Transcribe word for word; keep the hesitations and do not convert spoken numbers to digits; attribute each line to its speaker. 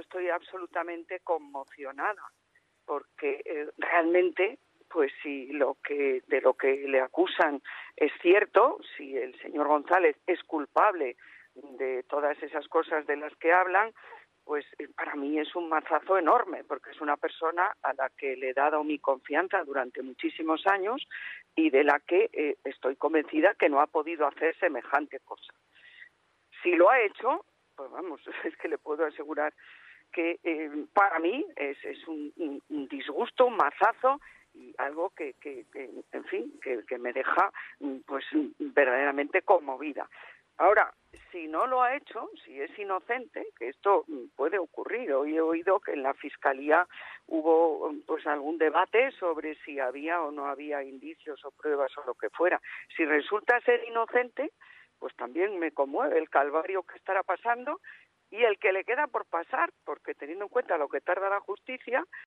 Speaker 1: estoy absolutamente conmocionada, porque eh, realmente, pues si lo que de lo que le acusan es cierto, si el señor González es culpable de todas esas cosas de las que hablan, pues eh, para mí es un mazazo enorme, porque es una persona a la que le he dado mi confianza durante muchísimos años y de la que eh, estoy convencida que no ha podido hacer semejante cosa. Si lo ha hecho, pues vamos, es que le puedo asegurar que eh, para mí es, es un, un, un disgusto, un mazazo y algo que, que, que en fin, que, que me deja pues verdaderamente conmovida. Ahora, si no lo ha hecho, si es inocente, que esto puede ocurrir. Hoy he oído que en la Fiscalía hubo pues algún debate sobre si había o no había indicios o pruebas o lo que fuera. Si resulta ser inocente, pues también me conmueve el calvario que estará pasando y el que le queda por pasar, porque teniendo en cuenta lo que tarda la justicia,